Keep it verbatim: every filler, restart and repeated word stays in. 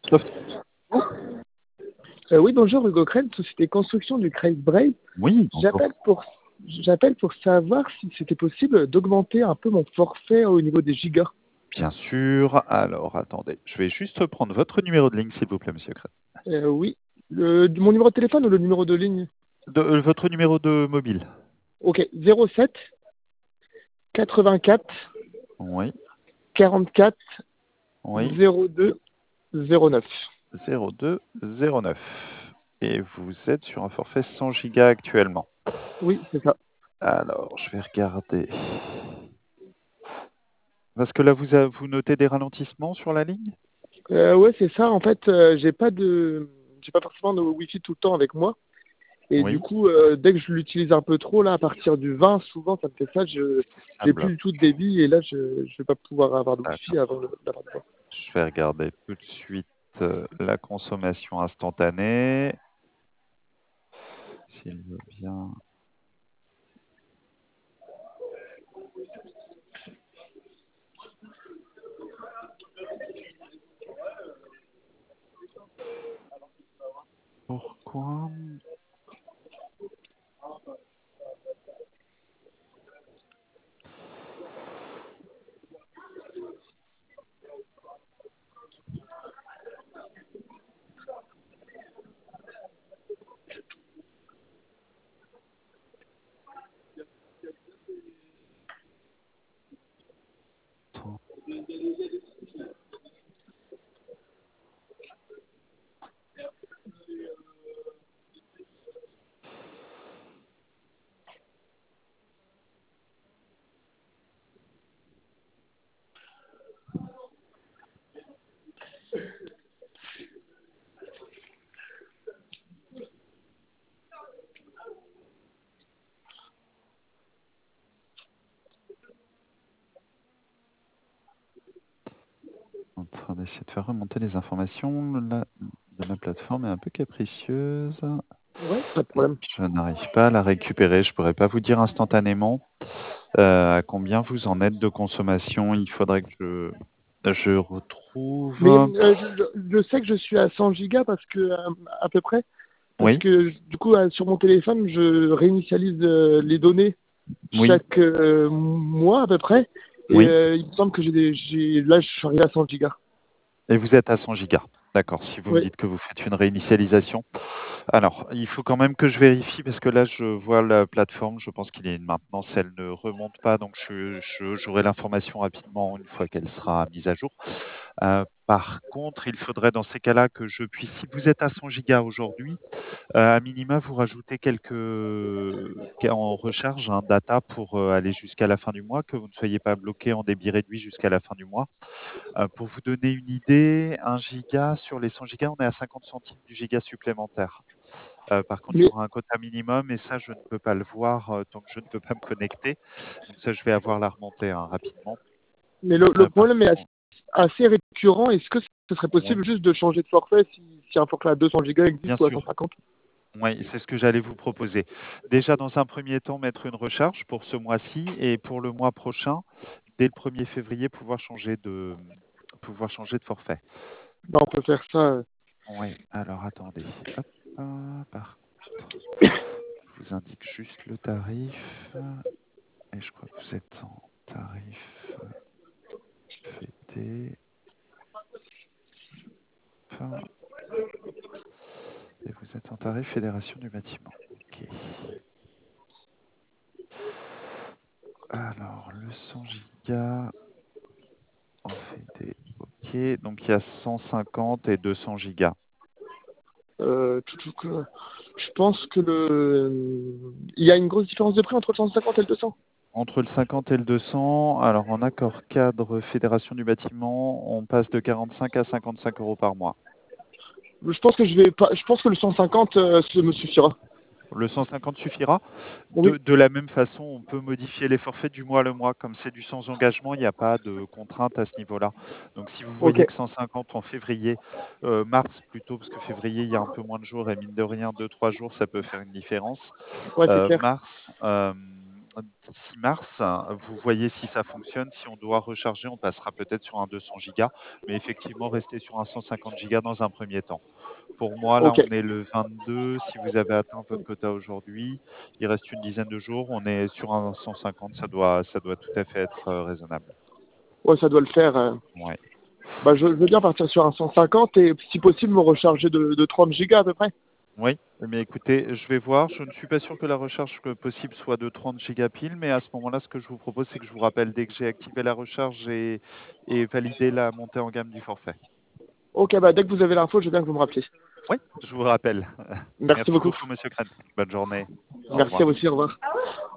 Euh, oui, bonjour, Hugo Crane, société construction du Creil Bray. Oui, bonjour. J'appelle pour, j'appelle pour savoir si c'était possible d'augmenter un peu mon forfait au niveau des gigas. Bien sûr. Alors, attendez, je vais juste prendre votre numéro de ligne, s'il vous plaît, monsieur Crête. Euh, oui. Le, mon numéro de téléphone ou le numéro de ligne? De, euh, votre numéro de mobile. Ok, zéro sept quatre-vingt-quatre Oui, quarante-quatre oui, zéro deux zéro neuf. zéro deux zéro neuf. Et vous êtes sur un forfait cent gigas actuellement. Oui, c'est ça. Alors, je vais regarder. Parce que là, vous, a- vous notez des ralentissements sur la ligne? Euh, ouais, c'est ça. En fait, euh, j'ai pas de, j'ai pas forcément de Wi-Fi tout le temps avec moi. Et du Oui, coup, euh, dès que je l'utilise un peu trop, là, à partir du vingt, souvent, ça me fait ça. Je ça j'ai plus bloque. du tout de débit et là, je ne vais pas pouvoir avoir de Wi-Fi D'accord. avant de- d'avoir de Je vais regarder tout de suite euh, la consommation instantanée. S'il veut bien. Pourquoi? En train d'essayer de faire remonter les informations. La, de la plateforme est un peu capricieuse. Ouais, pas de problème. Je n'arrive pas à la récupérer. Je ne pourrais pas vous dire instantanément euh, à combien vous en êtes de consommation. Il faudrait que je, je Mais retrouve. euh, je, je sais que je suis à cent gigas parce que, euh, à peu près, parce Oui, que du coup, euh, sur mon téléphone, je réinitialise euh, les données oui, chaque euh, mois à peu près. Et oui. euh, il me semble que j'ai des, j'ai, là, je suis arrivé à cent gigas. Et vous êtes à cent gigas. D'accord, si vous me Oui. dites que vous faites une réinitialisation. Alors, il faut quand même que je vérifie parce que là, je vois la plateforme, je pense qu'il y a une maintenance, elle ne remonte pas, donc je, je- j'aurai l'information rapidement une fois qu'elle sera mise à jour. Euh, par contre, il faudrait dans ces cas-là que je puisse, si vous êtes à cent gigas aujourd'hui, euh, à minima, vous rajoutez quelques en recharge, un data pour euh, aller jusqu'à la fin du mois, que vous ne soyez pas bloqué en débit réduit jusqu'à la fin du mois. Euh, pour vous donner une idée, un giga sur les cent gigas, on est à cinquante centimes du giga supplémentaire. Euh, par contre, il y Mais, aura un quota minimum et ça, je ne peux pas le voir euh, tant que je ne peux pas me connecter. Donc ça, je vais avoir la remontée hein, rapidement. mais le, le Euh, par problème est assez, contre, assez récurrent. Est-ce que ce serait oui, possible juste de changer de forfait si, si un forfait à deux cents gigas bien existe ou à sûr. cent cinquante? Oui, c'est ce que j'allais vous proposer. Déjà, dans un premier temps, mettre une recharge pour ce mois-ci et pour le mois prochain, dès le premier février, pouvoir changer de, pouvoir changer de forfait. Ben, on peut faire ça. euh. Oui, alors attendez. Hop, euh, par contre, je vous indique juste le tarif. Et je crois que vous êtes en tarif fêté. Enfin, et vous êtes en tarif Fédération du bâtiment. Ok. Alors, le cent gigas en fêté. Ok. Donc, il y a cent cinquante et deux cents gigas. Euh, tout, tout, que- je pense que le, il y a une grosse différence de prix entre le cent cinquante et le deux cents. Entre le cinquante et le deux cents, alors en accord cadre Fédération du bâtiment, on passe de quarante-cinq à cinquante-cinq euros par mois. Je pense que je vais pas, je pense que le cent cinquante euh, ça me suffira. Le cent cinquante suffira. Oui, De, de la même façon, on peut modifier les forfaits du mois le mois. Comme c'est du sans engagement, il n'y a pas de contrainte à ce niveau-là. Donc, si vous ok. voyez que cent cinquante en février, euh, mars plutôt, parce que février, il y a un peu moins de jours et mine de rien, deux, trois jours, ça peut faire une différence. Ouais, c'est Euh, clair. mars, euh, d'ici mars, vous voyez si ça fonctionne. Si on doit recharger, on passera peut-être sur un deux cents gigas, mais effectivement, restez sur un cent cinquante gigas dans un premier temps. Pour moi, là, Ok. on est le vingt-deux. Si vous avez atteint votre quota aujourd'hui, il reste une dizaine de jours. On est sur un cent cinquante. Ça doit, ça doit tout à fait être euh, raisonnable. Ouais, ça doit le faire. euh. Ouais. Bah, je veux bien partir sur un cent cinquante et si possible me recharger de, de trente gigas à peu près. Oui, mais écoutez, je vais voir. Je ne suis pas sûr que la recharge que possible soit de trente gigapiles, mais à ce moment-là, ce que je vous propose, c'est que je vous rappelle dès que j'ai activé la recharge et, et validé la montée en gamme du forfait. Ok, bah dès que vous avez l'info, je veux bien que vous me rappeliez. Oui, je vous rappelle. Merci Merci beaucoup. beaucoup, Monsieur Crane. Bonne journée. Au Merci à revoir. vous aussi, au revoir.